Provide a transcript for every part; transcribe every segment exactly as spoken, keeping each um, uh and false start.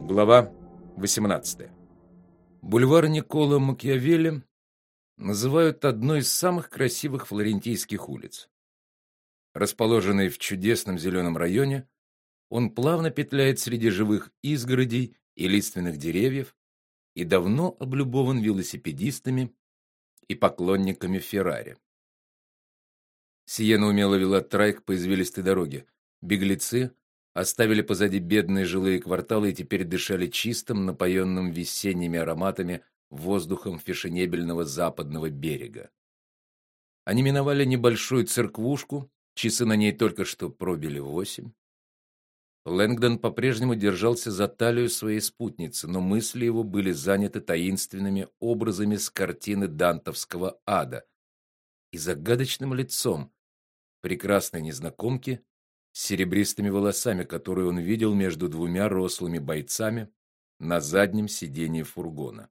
Глава восемнадцатая. Бульвар Никколо Макиавелли называют одной из самых красивых флорентийских улиц. Расположенный в чудесном зеленом районе, он плавно петляет среди живых изгородей и лиственных деревьев и давно облюбован велосипедистами и поклонниками Феррари. Сиена умело вела трайк по извилистой дороге. Беглецы оставили позади бедные жилые кварталы и теперь дышали чистым, напоенным весенними ароматами воздухом фешенебельного западного берега. Они миновали небольшую церквушку, часы на ней только что пробили восемь. Лэнгдон по-прежнему держался за талию своей спутницы, но мысли его были заняты таинственными образами с картины дантовского ада и загадочным лицом прекрасной незнакомки с серебристыми волосами, которую он видел между двумя рослыми бойцами на заднем сиденье фургона.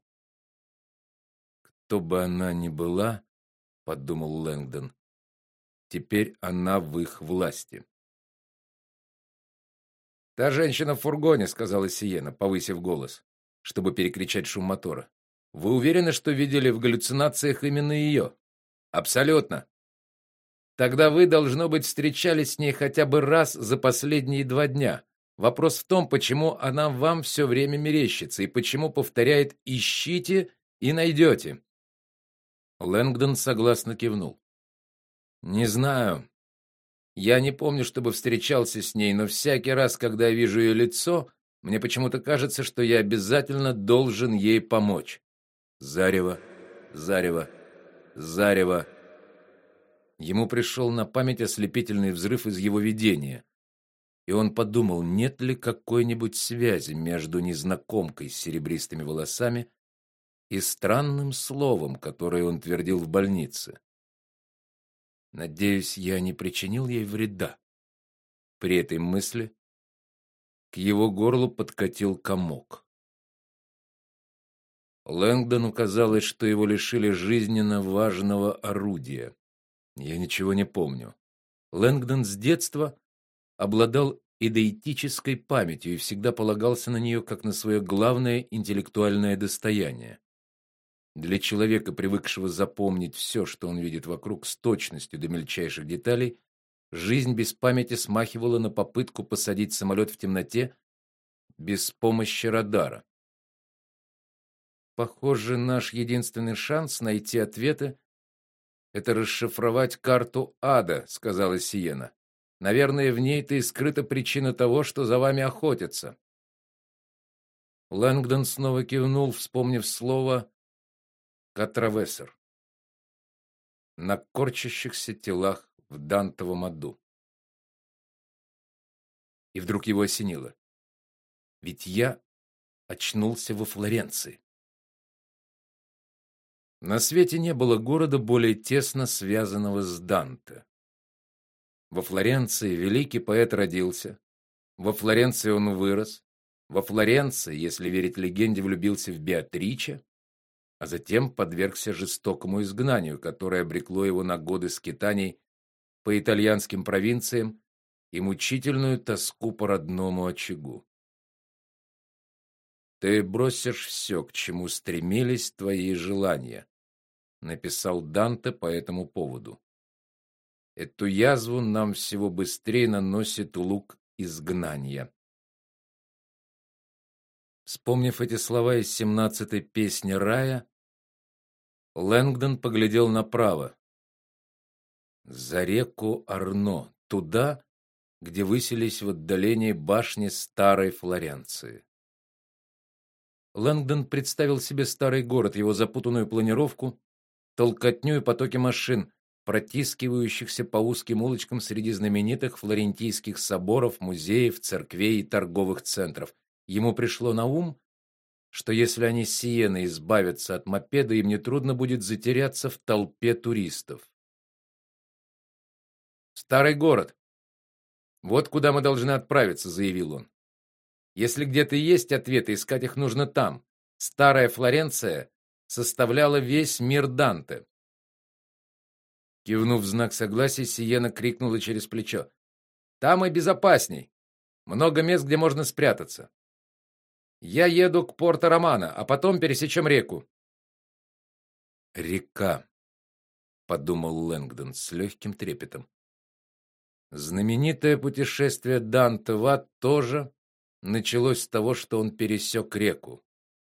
Кто бы она ни была, подумал Лэнгдон, теперь она в их власти. Та женщина в фургоне, сказала Сиена, повысив голос, чтобы перекричать шум мотора. Вы уверены, что видели в галлюцинациях именно ее? Абсолютно. Тогда вы, должно быть, встречались с ней хотя бы раз за последние два дня. Вопрос в том, почему она вам все время мерещится и почему повторяет «ищите и найдете». Лэнгдон согласно кивнул. Не знаю. Я не помню, чтобы встречался с ней, но всякий раз, когда я вижу ее лицо, мне почему-то кажется, что я обязательно должен ей помочь. Зарево, зарево, зарево. Ему пришел на память ослепительный взрыв из его видения, и он подумал, нет ли какой-нибудь связи между незнакомкой с серебристыми волосами и странным словом, которое он твердил в больнице. Надеюсь, я не причинил ей вреда. При этой мысли к его горлу подкатил комок. Лэнгдону казалось, что его лишили жизненно важного орудия. Я ничего не помню. Лэнгдон с детства обладал идеитической памятью и всегда полагался на нее как на свое главное интеллектуальное достояние. Для человека, привыкшего запомнить все, что он видит вокруг с точностью до мельчайших деталей, жизнь без памяти смахивала на попытку посадить самолет в темноте без помощи радара. Похоже, наш единственный шанс найти ответы — это расшифровать карту ада, сказала Сиена. Наверное, в ней-то и скрыта причина того, что за вами охотятся. Лэнгдон снова кивнул, вспомнив слово «катравессер» на корчащихся телах в Дантовом аду. И вдруг его осенило. Ведь я очнулся во Флоренции. На свете не было города более тесно связанного с Данте. Во Флоренции великий поэт родился, во Флоренции он вырос, во Флоренции, если верить легенде, влюбился в Беатриче, а затем подвергся жестокому изгнанию, которое обрекло его на годы скитаний по итальянским провинциям и мучительную тоску по родному очагу. Ты бросишь все, к чему стремились твои желания, написал Данте по этому поводу. Эту язву нам всего быстрее наносит лук изгнания. Вспомнив эти слова из семнадцатой песни рая, Лэнгдон поглядел направо, за реку Арно, туда, где высились в отдалении башни старой Флоренции. Лэнгдон представил себе старый город, его запутанную планировку, толкотню и потоки машин, протискивающихся по узким улочкам среди знаменитых флорентийских соборов, музеев, церквей и торговых центров. Ему пришло на ум, что если они с Сиеной избавятся от мопеда, им нетрудно будет затеряться в толпе туристов. Старый город. Вот куда мы должны отправиться, заявил он. Если где-то есть ответы, искать их нужно там. Старая Флоренция составляла весь мир Данте. Кивнув в знак согласия, Сиена крикнула через плечо: "Там и безопасней. Много мест, где можно спрятаться". Я еду к Порто-Романо, а потом пересечем реку. Река, подумал Лэнгдон с легким трепетом. Знаменитое путешествие Данте в ад тоже началось с того, что он пересек реку.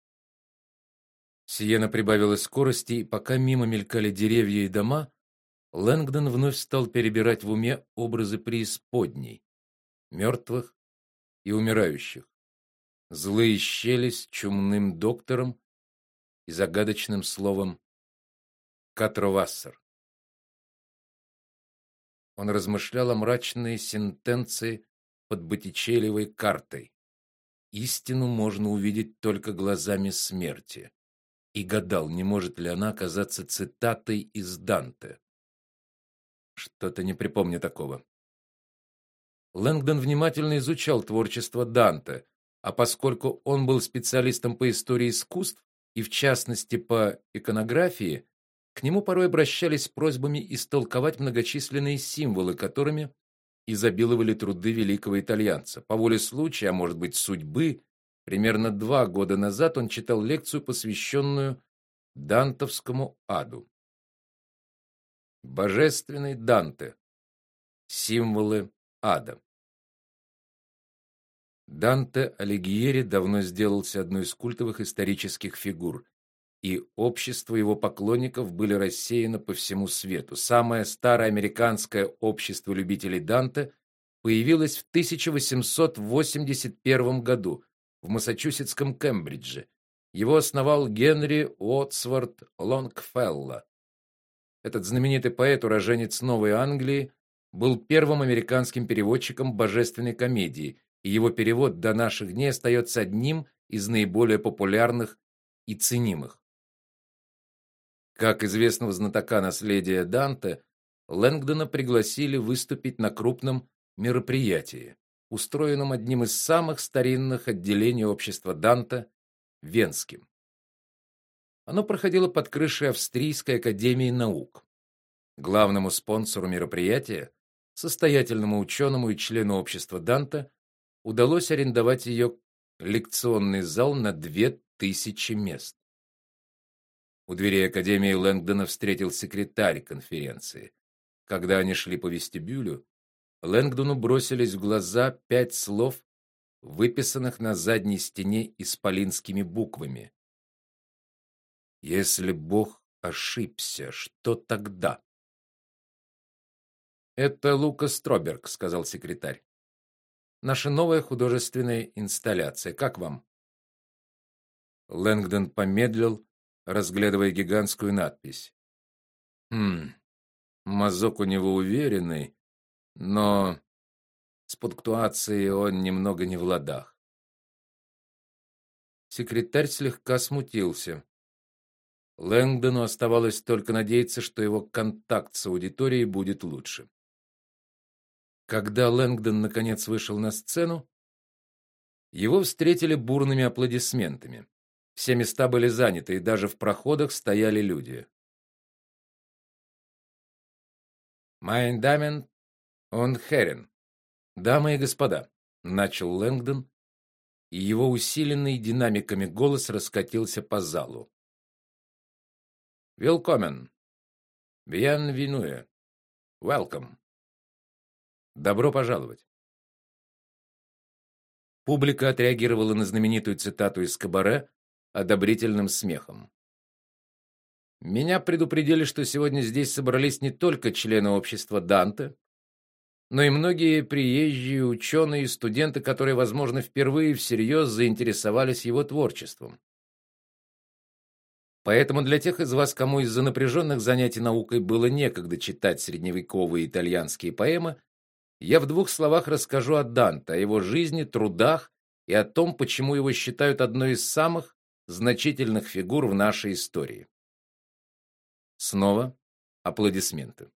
Сиена прибавила скорости, и пока мимо мелькали деревья и дома, Лэнгдон вновь стал перебирать в уме образы преисподней, мертвых и умирающих, злые щели с чумным доктором и загадочным словом Катровассер. Он размышлял о мрачной сентенции под Боттичеллиевой картой. Истину можно увидеть только глазами смерти. И гадал, не может ли она оказаться цитатой из Данте. Что-то не припомню такого. Лэнгдон внимательно изучал творчество Данте, а поскольку он был специалистом по истории искусств и в частности по иконографии, к нему порой обращались с просьбами истолковать многочисленные символы, которыми изобиловали труды великого итальянца. По воле случая, а может быть, судьбы, примерно два года назад он читал лекцию, посвященную дантовскому аду. Божественный Данте. Символы ада. Данте Алигьери давно сделался одной из культовых исторических фигур, и общество его поклонников были рассеяны по всему свету. Самое старое американское общество любителей Данте появилось в тысяча восемьсот восемьдесят первом году в массачусетском Кембридже. Его основал Генри Уотсворт Лонгфелло. Этот знаменитый поэт, уроженец Новой Англии, был первым американским переводчиком божественной комедии, и его перевод до наших дней остается одним из наиболее популярных и ценимых. Как известного знатока наследия Данте, Лэнгдона пригласили выступить на крупном мероприятии, устроенном одним из самых старинных отделений общества Данте, Венским. Оно проходило под крышей Австрийской академии наук. Главному спонсору мероприятия, состоятельному ученому и члену общества Данте, удалось арендовать ее лекционный зал на две тысячи мест. У дверей академии Лэнгдона встретил секретарь конференции. Когда они шли по вестибюлю, Лэнгдону бросились в глаза пять слов, выписанных на задней стене исполинскими буквами. Если Бог ошибся, что тогда? Это Лука Строберг, сказал секретарь. Наша новая художественная инсталляция. Как вам? Лэнгдон помедлил, разглядывая гигантскую надпись. Хм. Мазок у него уверенный, но с пунктуацией он немного не в ладах. Секретарь слегка смутился. Лэнгдону оставалось только надеяться, что его контакт с аудиторией будет лучше. Когда Лэнгдон наконец вышел на сцену, его встретили бурными аплодисментами. Все места были заняты, и даже в проходах стояли люди. Meine Damen und Herren, дамы и господа, начал Лэнгдон, и его усиленный динамиками голос раскатился по залу. Willkommen. Bienvenue. Welcome. Добро пожаловать. Публика отреагировала на знаменитую цитату из Кабаре одобрительным смехом. Меня предупредили, что сегодня здесь собрались не только члены общества Данте, но и многие приезжие ученые и студенты, которые, возможно, впервые всерьез заинтересовались его творчеством. Поэтому для тех из вас, кому из-за напряженных занятий наукой было некогда читать средневековые итальянские поэмы, я в двух словах расскажу о Данте, о его жизни, трудах и о том, почему его считают одной из самых значительных фигур в нашей истории. Снова аплодисменты.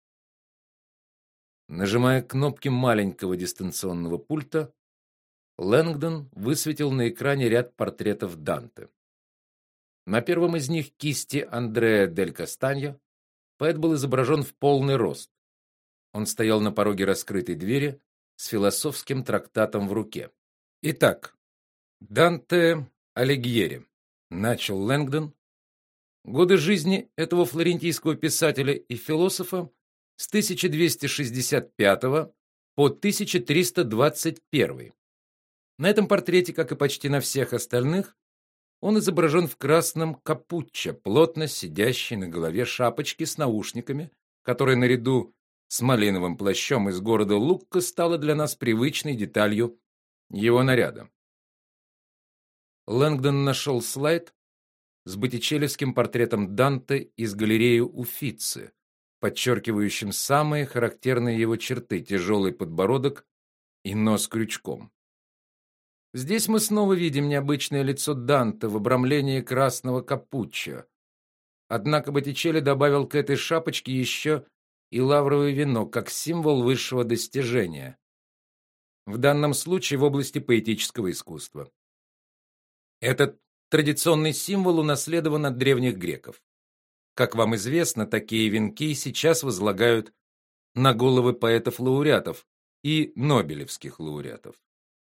Нажимая кнопки маленького дистанционного пульта, Лэнгдон высветил на экране ряд портретов Данте. На первом из них, кисти Андреа дель Кастаньо, поэт был изображен в полный рост. Он стоял на пороге раскрытой двери с философским трактатом в руке. Итак, Данте Алигьери, начал Лэнгдон. Годы жизни этого флорентийского писателя и философа с тысяча двести шестьдесят пятого по тысяча триста двадцать первый. На этом портрете, как и почти на всех остальных, он изображен в красном капуччо, плотно сидящей на голове шапочке с наушниками, которая наряду с малиновым плащом из города Лукка стала для нас привычной деталью его наряда. Лэнгдон нашел слайд с боттичеллевским портретом Данте из галереи Уффици, подчеркивающим самые характерные его черты: тяжелый подбородок и нос крючком. Здесь мы снова видим необычное лицо Данте в обрамлении красного капуччо. Однако Боттичелли добавил к этой шапочке еще и лавровый венок как символ высшего достижения, в данном случае в области поэтического искусства. Этот традиционный символ унаследован от древних греков. Как вам известно, такие венки сейчас возлагают на головы поэтов-лауреатов и нобелевских лауреатов.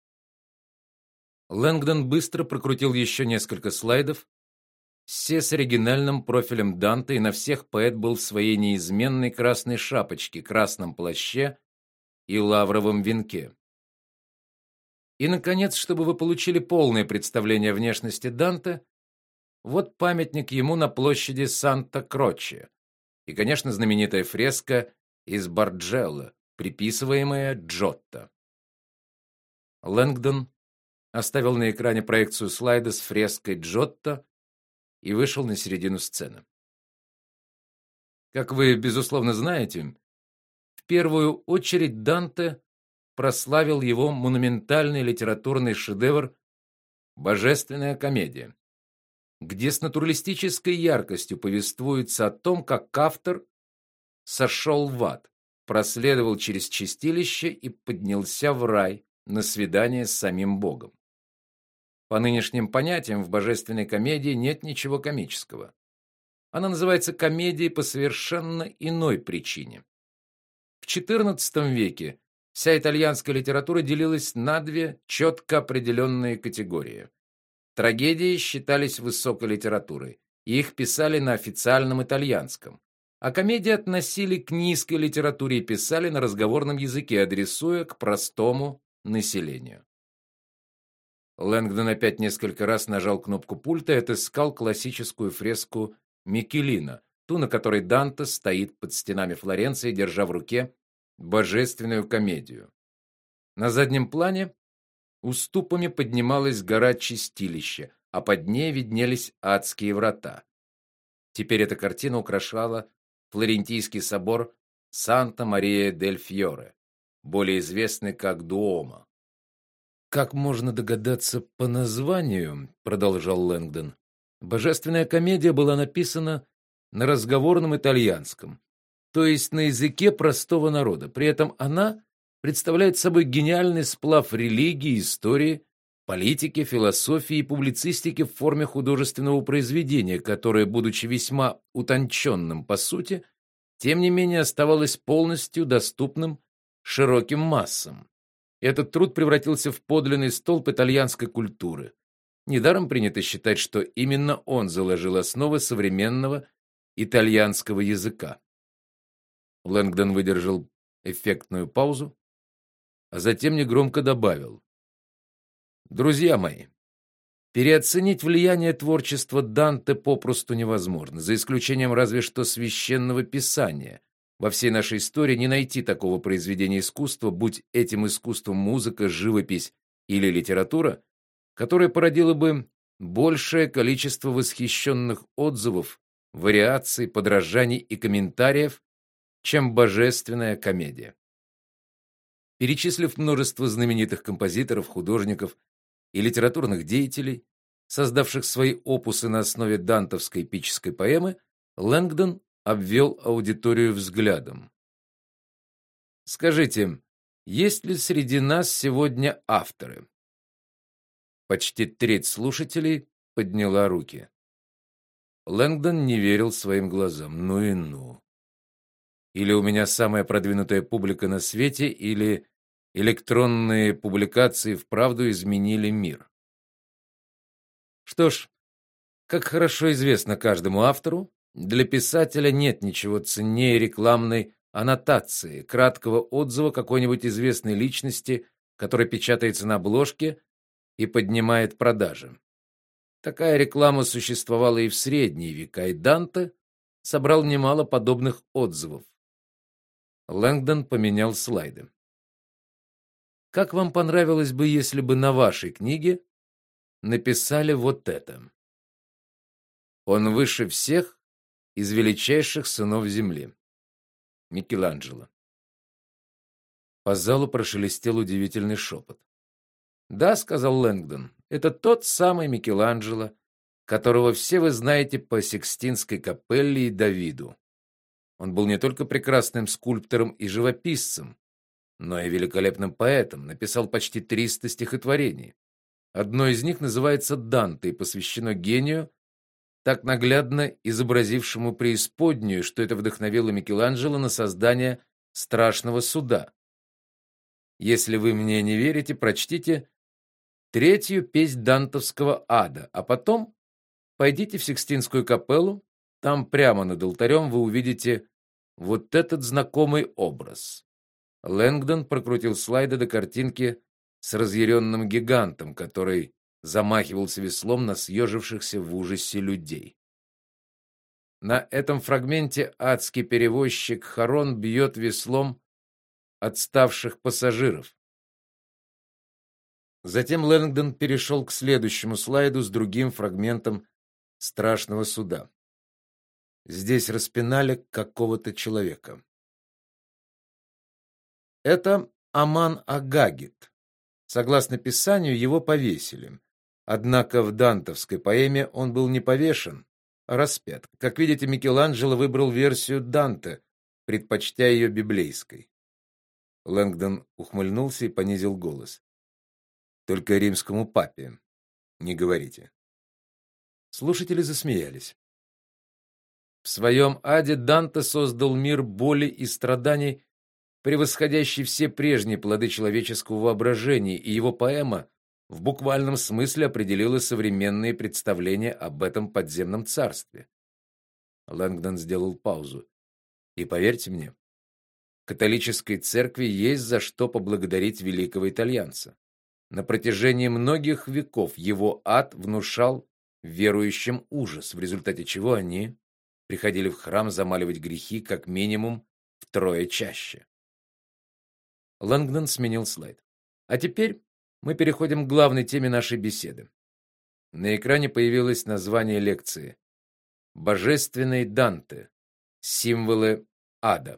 Лэнгдон быстро прокрутил еще несколько слайдов, все с оригинальным профилем Данте, и на всех поэт был в своей неизменной красной шапочке, красном плаще и лавровом венке. И наконец, чтобы вы получили полное представление о внешности Данте, вот памятник ему на площади Санта-Кроче. И, конечно, знаменитая фреска из Барджелло, приписываемая Джотто. Лэнгдон оставил на экране проекцию слайда с фреской Джотто и вышел на середину сцены. Как вы безусловно знаете, в первую очередь Данте прославил его монументальный литературный шедевр Божественная комедия, где с натуралистической яркостью повествуется о том, как автор сошел в ад, проследовал через чистилище и поднялся в рай на свидание с самим Богом. По нынешним понятиям в Божественной комедии нет ничего комического. Она называется комедией по совершенно иной причине. В четырнадцатом веке вся итальянская литература делилась на две четко определенные категории. Трагедии считались высокой литературой, и их писали на официальном итальянском, а комедии относили к низкой литературе и писали на разговорном языке, адресуя к простому населению. Лэнгдон опять несколько раз нажал кнопку пульта и отыскал классическую фреску Микелина, ту, на которой Данте стоит под стенами Флоренции, держа в руке Божественную комедию. На заднем плане уступами поднималась гора Чистилища, а под ней виднелись адские врата. Теперь эта картина украшала флорентийский собор Санта-Мария-дель-Фьоре, более известный как Дуомо. Как можно догадаться по названию, продолжал Лэнгдон, Божественная комедия была написана на разговорном итальянском, то есть на языке простого народа. При этом она представляет собой гениальный сплав религии, истории, политики, философии и публицистики в форме художественного произведения, которое, будучи весьма утонченным по сути, тем не менее оставалось полностью доступным широким массам. Этот труд превратился в подлинный столб итальянской культуры. Недаром принято считать, что именно он заложил основы современного итальянского языка. Лэнгдон выдержал эффектную паузу, а затем негромко добавил: "Друзья мои, переоценить влияние творчества Данте попросту невозможно, за исключением разве что священного писания. Во всей нашей истории не найти такого произведения искусства, будь этим искусством музыка, живопись или литература, которое породило бы большее количество восхищенных отзывов, вариаций, подражаний и комментариев, чем Божественная комедия". Перечислив множество знаменитых композиторов, художников и литературных деятелей, создавших свои опусы на основе дантовской эпической поэмы, Лэнгдон обвел аудиторию взглядом. Скажите, есть ли среди нас сегодня авторы? Почти треть слушателей подняла руки. Лэнгдон не верил своим глазам. Ну и ну. Или у меня самая продвинутая публика на свете, или электронные публикации вправду изменили мир. Что ж, как хорошо известно каждому автору, для писателя нет ничего ценнее рекламной аннотации, краткого отзыва какой-нибудь известной личности, который печатается на обложке и поднимает продажи. Такая реклама существовала и в средние века, и Данте собрал немало подобных отзывов. Лэнгдон поменял слайды. Как вам понравилось бы, если бы на вашей книге написали вот это? Он выше всех из величайших сынов земли. Микеланджело. По залу прошелестел удивительный шепот. "Да", сказал Лэнгдон. "Это тот самый Микеланджело, которого все вы знаете по Сикстинской капелле и Давиду. Он был не только прекрасным скульптором и живописцем, но и великолепным поэтом, написал почти триста стихотворений. Одно из них называется Данте и посвящено гению, так наглядно изобразившему преисподнюю, что это вдохновило Микеланджело на создание Страшного суда. Если вы мне не верите, прочтите третью песнь дантовского ада, а потом пойдите в Сикстинскую капеллу, там прямо над алтарем вы увидите вот этот знакомый образ". Лэнгдон прокрутил слайды до картинки с разъяренным гигантом, который замахивался веслом на съежившихся в ужасе людей. На этом фрагменте адский перевозчик Харон бьет веслом отставших пассажиров. Затем Лэнгдон перешел к следующему слайду с другим фрагментом Страшного суда. Здесь распинали какого-то человека. Это Аман Агагит. Согласно Писанию, его повесили. Однако в дантовской поэме он был не повешен, а распят. Как видите, Микеланджело выбрал версию Данте, предпочтя ее библейской. Лэнгдон ухмыльнулся и понизил голос. Только римскому папе не говорите. Слушатели засмеялись. В своем аде Данте создал мир боли и страданий, превосходящий все прежние плоды человеческого воображения, и его поэма в буквальном смысле определила современные представления об этом подземном царстве. Лэнгдон сделал паузу. И поверьте мне, католической церкви есть за что поблагодарить великого итальянца. На протяжении многих веков его ад внушал верующим ужас, в результате чего они приходили в храм замаливать грехи как минимум втрое чаще. Лэнгдон сменил слайд. А теперь мы переходим к главной теме нашей беседы. На экране появилось название лекции: Божественный Данте. Символы ада.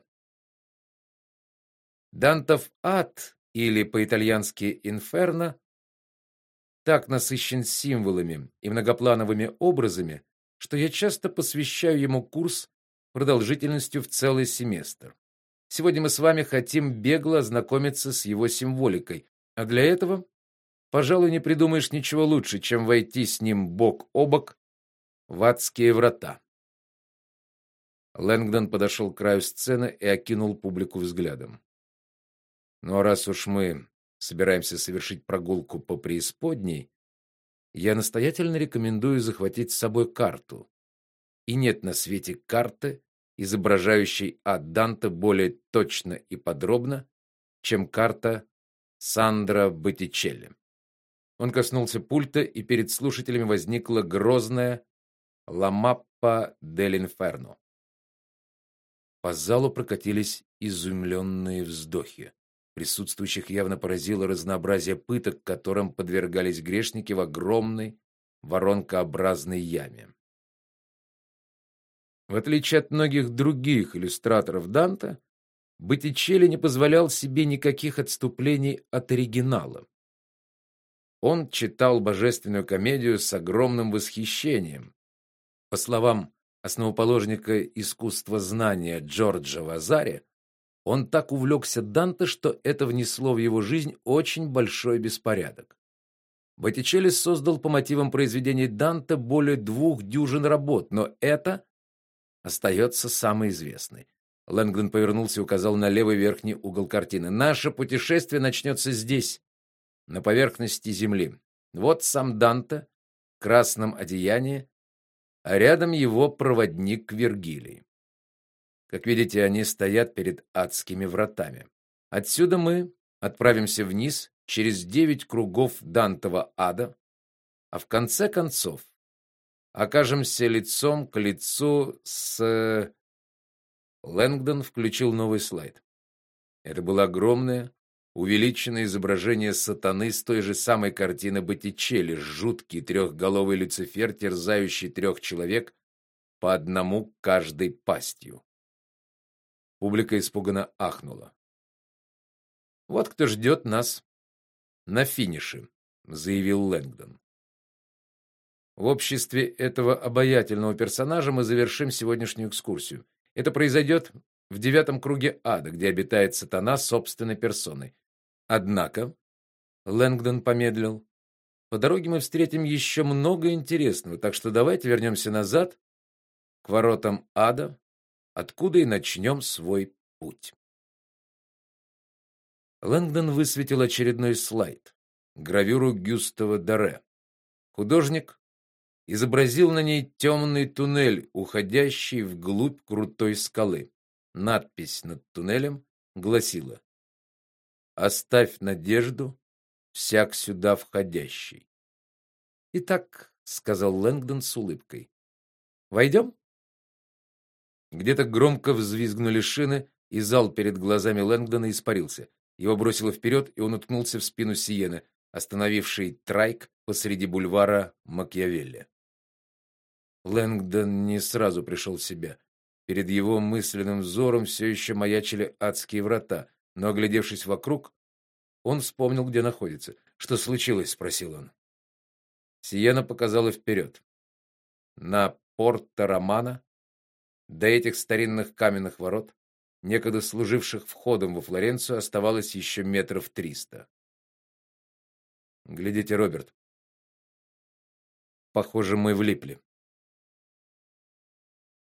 Дантов ад, или по-итальянски инферно, так насыщен символами и многоплановыми образами, что я часто посвящаю ему курс продолжительностью в целый семестр. Сегодня мы с вами хотим бегло ознакомиться с его символикой, а для этого, пожалуй, не придумаешь ничего лучше, чем войти с ним бок о бок в адские врата. Лэнгдон подошел к краю сцены и окинул публику взглядом. Ну а раз уж мы собираемся совершить прогулку по преисподней, я настоятельно рекомендую захватить с собой карту. И нет на свете карты, изображающей ад Данте более точно и подробно, чем карта Сандро Боттичелли. Он коснулся пульта, и перед слушателями возникла грозная «La mappa dell'inferno». По залу прокатились изумленные вздохи. Присутствующих явно поразило разнообразие пыток, которым подвергались грешники в огромной воронкообразной яме. В отличие от многих других иллюстраторов Данте, Боттичелли не позволял себе никаких отступлений от оригинала. Он читал божественную комедию с огромным восхищением. По словам основоположника искусствознания Джорджо Вазари, он так увлекся Данте, что это внесло в его жизнь очень большой беспорядок. Боттичелли создал по мотивам произведений Данте более двух дюжин работ, но это остается самой известной. Лэнгдон повернулся и указал на левый верхний угол картины. Наше путешествие начнется здесь, на поверхности земли. Вот сам Данте красном одеянии, а рядом его проводник Вергилий. Как видите, они стоят перед адскими вратами. Отсюда мы отправимся вниз через девять кругов Дантова ада, а в конце концов окажемся лицом к лицу с... Лэнгдон включил новый слайд. Это было огромное, увеличенное изображение сатаны с той же самой картины Боттичелли, жуткий трехголовый Люцифер, терзающий трех человек по одному каждой пастью. Публика испуганно ахнула. Вот кто ждет нас на финише, заявил Лэнгдон. В обществе этого обаятельного персонажа мы завершим сегодняшнюю экскурсию. Это произойдет в девятом круге ада, где обитает сатана собственной персоной. Однако, Лэнгдон помедлил. По дороге мы встретим еще много интересного, так что давайте вернемся назад к воротам ада, откуда и начнем свой путь. Лэнгдон высветил очередной слайд, гравюру Гюстава Доре. Художник изобразил на ней темный туннель, уходящий вглубь крутой скалы. Надпись над туннелем гласила: «Оставь надежду, всяк сюда входящий». «Итак», — сказал Лэнгдон с улыбкой, — «войдем?» Где-то громко взвизгнули шины, и зал перед глазами Лэнгдона испарился. Его бросило вперед, и он уткнулся в спину Сиены, остановившей трайк посреди бульвара Макиавелли. Лэнгдон не сразу пришел в себя. Перед его мысленным взором все еще маячили адские врата, но, оглядевшись вокруг, он вспомнил, где находится. «Что случилось?» — спросил он. Сиена показала вперед. На Порто-Романо, до этих старинных каменных ворот, некогда служивших входом во Флоренцию, оставалось еще метров триста. «Глядите, Роберт. Похоже, мы влипли».